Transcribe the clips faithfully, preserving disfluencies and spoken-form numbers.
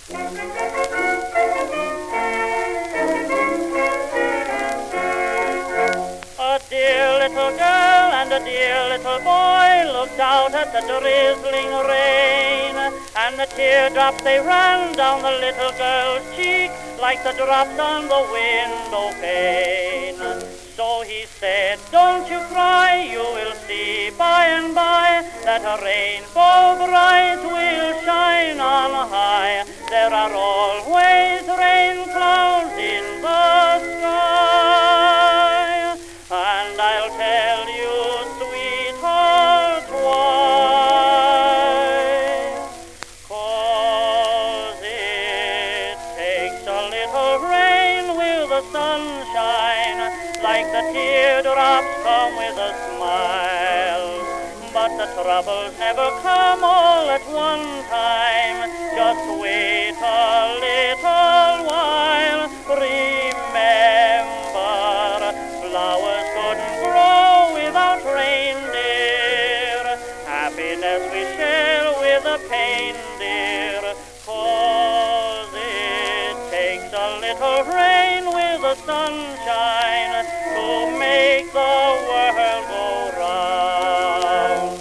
A dear little girl and a dear little boy looked out at the drizzling rain, and the teardrops they ran down the little girl's cheek like the drops on the window pane. So he said, "Don't you cry, you will see by and by that a rainbow bright will shine on high. There are always rain clouds in the sky." And I'll tell you, sweetheart, why. 'Cause it takes a little rain with the sunshine, like the teardrops come with a smile. But the troubles never come all at one time. Just wait a little while. Remember, flowers couldn't grow without rain, dear. Happiness we share with the pain, dear. 'Cause it takes a little rain with the sunshine to make the world go round.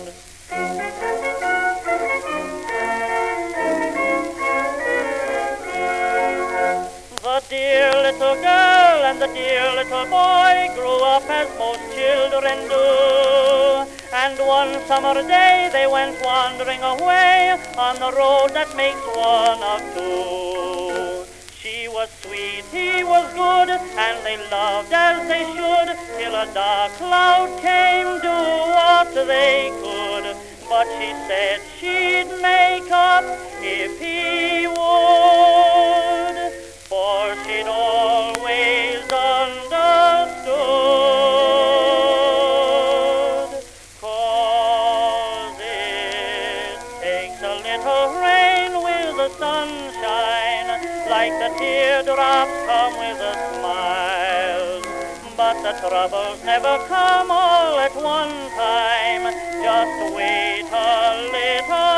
The dear little girl and the dear little boy grew up as most children do, and one summer day they went wandering away on the road that makes one of two. She was sweet, he was good, and they loved as they should, till a dark cloud came, do what they could. But she said she'd make up if he would, for she'd always understood. 'Cause it takes a little rain with the sunshine, like the teardrops come with a smile. But the troubles never come all at one time. Just wait a little